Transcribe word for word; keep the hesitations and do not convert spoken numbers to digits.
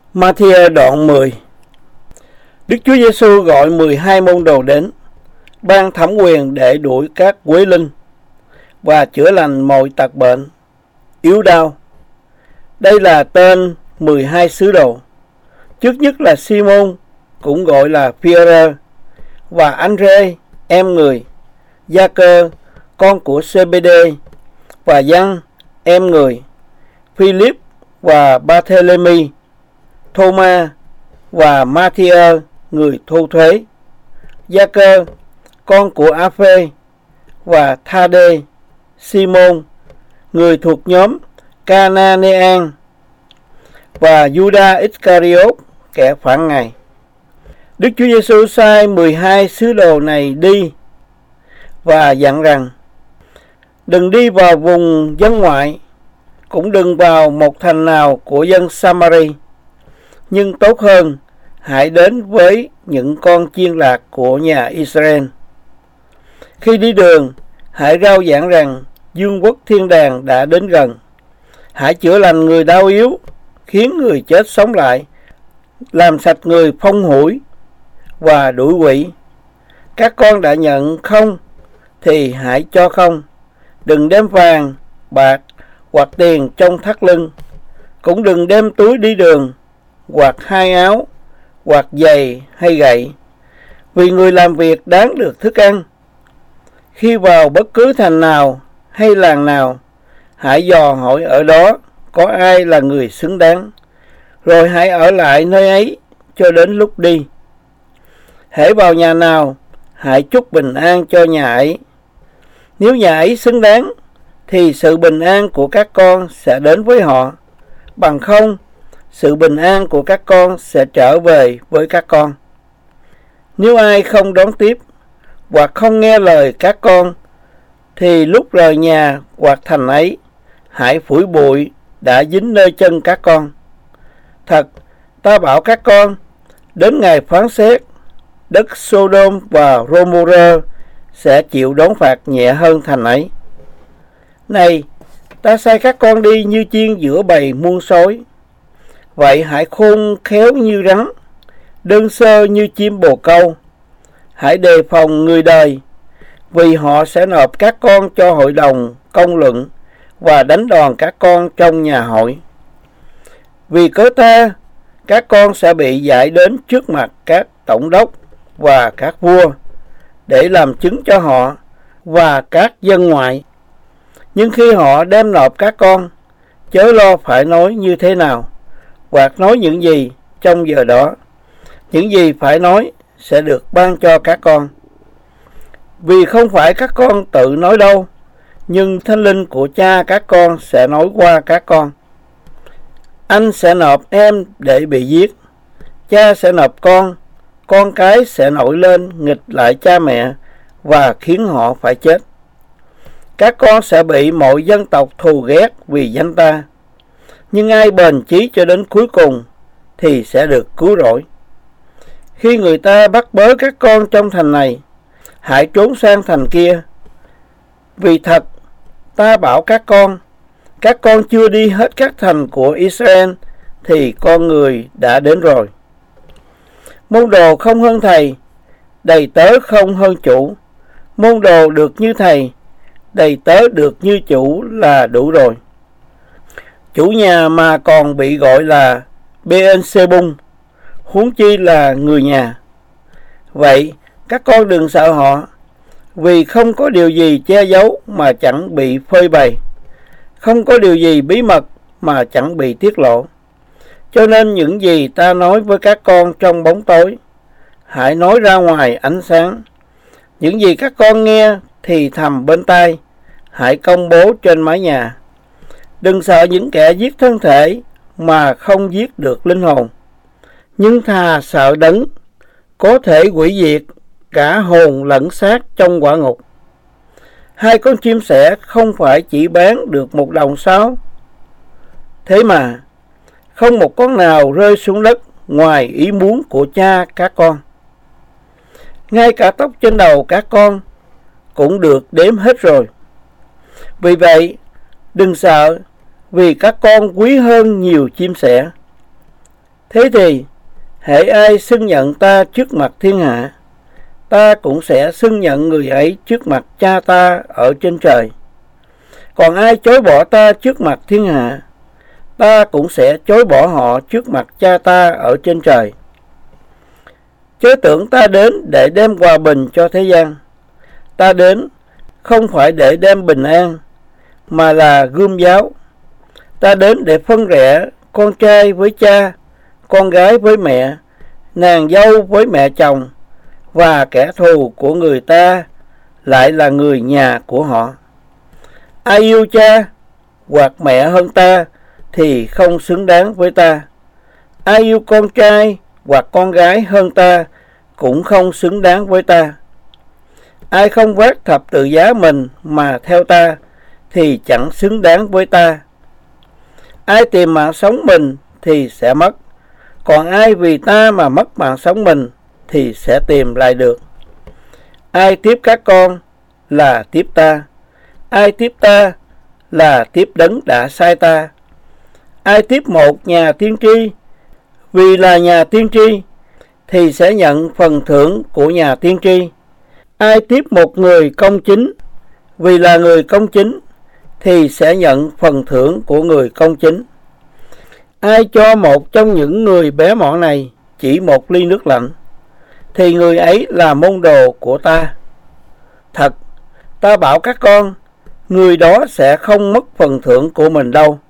Ma-thi-ơ đoạn mười. Đức Chúa Giêsu gọi mười hai môn đồ đến, ban thẩm quyền để đuổi các quế linh và chữa lành mọi tật bệnh, yếu đau. Đây là tên mười hai sứ đồ. Trước nhất là Si-môn, cũng gọi là Phi-e-rơ, và An-rê, em người, Gia-cơ, con của Sê-bê-đê, và Giăng, em người, Phi-líp và Ba-thê-lê-mi, Thô-ma và Ma-thi-ơ, người thu thuế, Gia-cơ, con của A-phê, và Tha-đê, Si-môn, người thuộc nhóm Ca-na-nê-an, và Giu-đa Ích-ca-ri-ốt, kẻ phản Ngài. Đức Chúa Giêsu sai mười hai sứ đồ này đi và dặn rằng: đừng đi vào vùng dân ngoại, cũng đừng vào một thành nào của dân Sa-ma-ri, nhưng tốt hơn hãy đến với những con chiên lạc của nhà Israel. Khi đi đường, hãy rao giảng rằng vương quốc thiên đàng đã đến gần. Hãy chữa lành người đau yếu, khiến người chết sống lại, làm sạch người phong hủi và đuổi quỷ. Các con đã nhận không thì hãy cho không. Đừng đem vàng, bạc hoặc tiền trong thắt lưng, cũng đừng đem túi đi đường, hoặc hai áo, hoặc giày hay gậy, vì người làm việc đáng được thức ăn. Khi vào bất cứ thành nào hay làng nào, hãy dò hỏi ở đó có ai là người xứng đáng, rồi hãy ở lại nơi ấy cho đến lúc đi. Hễ vào nhà nào, hãy chúc bình an cho nhà ấy. Nếu nhà ấy xứng đáng, thì sự bình an của các con sẽ đến với họ. Bằng không, sự bình an của các con sẽ trở về với các con. Nếu ai không đón tiếp hoặc không nghe lời các con, thì lúc rời nhà hoặc thành ấy, hãy phủi bụi đã dính nơi chân các con. Thật, ta bảo các con, đến ngày phán xét, đất Sô-đôm và Rô-mô-rơ sẽ chịu đón phạt nhẹ hơn thành ấy. Này, ta sai các con đi như chiên giữa bầy muôn sói. Vậy hãy khôn khéo như rắn, đơn sơ như chim bồ câu. Hãy đề phòng người đời, vì họ sẽ nộp các con cho hội đồng công luận và đánh đòn các con trong nhà hội. Vì cớ ta, các con sẽ bị giải đến trước mặt các tổng đốc và các vua, để làm chứng cho họ và các dân ngoại. Nhưng khi họ đem nộp các con, chớ lo phải nói như thế nào, hoặc nói những gì trong giờ đó. Những gì phải nói sẽ được ban cho các con. Vì không phải các con tự nói đâu, nhưng Thánh Linh của cha các con sẽ nói qua các con. Anh sẽ nộp em để bị giết, cha sẽ nộp con, con cái sẽ nổi lên nghịch lại cha mẹ và khiến họ phải chết. Các con sẽ bị mọi dân tộc thù ghét vì danh ta, nhưng ai bền chí cho đến cuối cùng thì sẽ được cứu rỗi. Khi người ta bắt bớ các con trong thành này, hãy trốn sang thành kia. Vì thật, ta bảo các con, các con chưa đi hết các thành của Israel, thì con người đã đến rồi. Môn đồ không hơn thầy, đầy tớ không hơn chủ. Môn đồ được như thầy, đầy tớ được như chủ là đủ rồi. Chủ nhà mà còn bị gọi là Bê-ên-xê-bung, huống chi là người nhà. Vậy các con đừng sợ họ, vì không có điều gì che giấu mà chẳng bị phơi bày, không có điều gì bí mật mà chẳng bị tiết lộ. Cho nên những gì ta nói với các con trong bóng tối, hãy nói ra ngoài ánh sáng. Những gì các con nghe thì thầm bên tai, hãy công bố trên mái nhà. Đừng sợ những kẻ giết thân thể mà không giết được linh hồn, nhưng thà sợ Đấng có thể hủy diệt cả hồn lẫn xác trong quả ngục. Hai con chim sẻ không phải chỉ bán được một đồng sao? Thế mà không một con nào rơi xuống đất ngoài ý muốn của cha các con. Ngay cả tóc trên đầu các con cũng được đếm hết rồi. Vì vậy, đừng sợ, vì các con quý hơn nhiều chim sẻ. Thế thì, hễ ai xưng nhận ta trước mặt thiên hạ, ta cũng sẽ xưng nhận người ấy trước mặt Cha ta ở trên trời. Còn ai chối bỏ ta trước mặt thiên hạ, ta cũng sẽ chối bỏ họ trước mặt Cha ta ở trên trời. Chớ tưởng ta đến để đem hòa bình cho thế gian. Ta đến không phải để đem bình an, mà là gươm giáo. Ta đến để phân rẽ con trai với cha, con gái với mẹ, nàng dâu với mẹ chồng, và kẻ thù của người ta lại là người nhà của họ. Ai yêu cha hoặc mẹ hơn ta thì không xứng đáng với ta. Ai yêu con trai hoặc con gái hơn ta cũng không xứng đáng với ta. Ai không vác thập tự giá mình mà theo ta thì chẳng xứng đáng với ta. Ai tìm mạng sống mình thì sẽ mất, còn ai vì ta mà mất mạng sống mình thì sẽ tìm lại được. Ai tiếp các con là tiếp ta, ai tiếp ta là tiếp đấng đã sai ta. Ai tiếp một nhà tiên tri vì là nhà tiên tri thì sẽ nhận phần thưởng của nhà tiên tri. Ai tiếp một người công chính vì là người công chính thì sẽ nhận phần thưởng của người công chính. Ai cho một trong những người bé mọn này chỉ một ly nước lạnh thì người ấy là môn đồ của ta. Thật, ta bảo các con, người đó sẽ không mất phần thưởng của mình đâu.